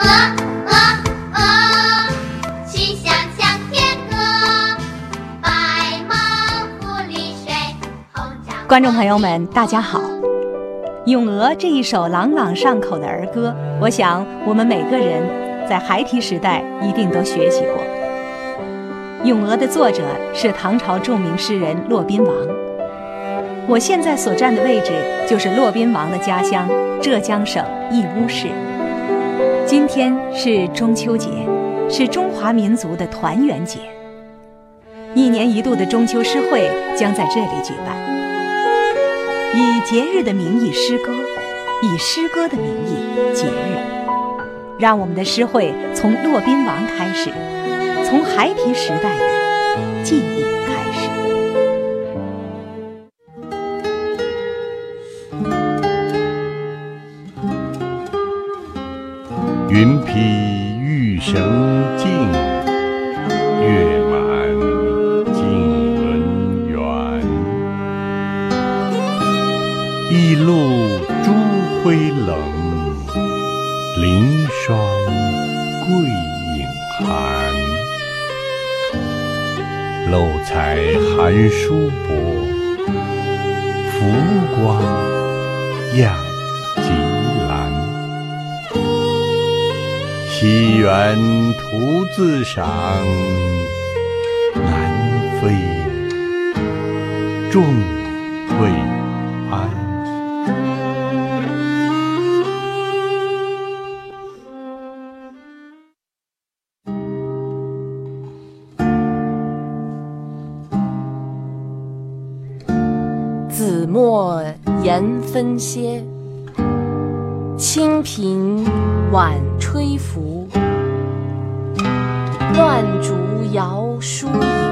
曲项向天歌，白毛浮绿水，红掌。 观众朋友们，大家好。《咏鹅》这一首朗朗上口的儿歌，我想我们每个人在孩提时代一定都学习过。《咏鹅》的作者是唐朝著名诗人骆宾王。我现在所站的位置就是骆宾王的家乡浙江省义乌市。今天是中秋节，是中华民族的团圆节。一年一度的中秋诗会将在这里举办，以节日的名义诗歌，以诗歌的名义节日，让我们的诗会从骆宾王开始，从孩提时代的记忆开始。 云披玉绳尽，月满金轮圆。一路珠辉冷，凌霜桂影寒。漏采寒书薄，浮光漾极蓝。西园徒自赏，南飞众未安。 紫陌言分歇，清平晚吹拂。乱竹摇疏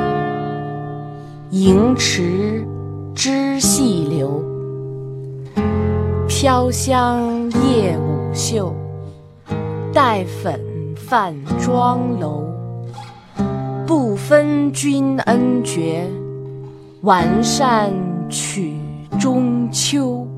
影，盈池织细流。飘香夜舞袖，带粉泛妆楼。不分君恩爵，完善曲中秋。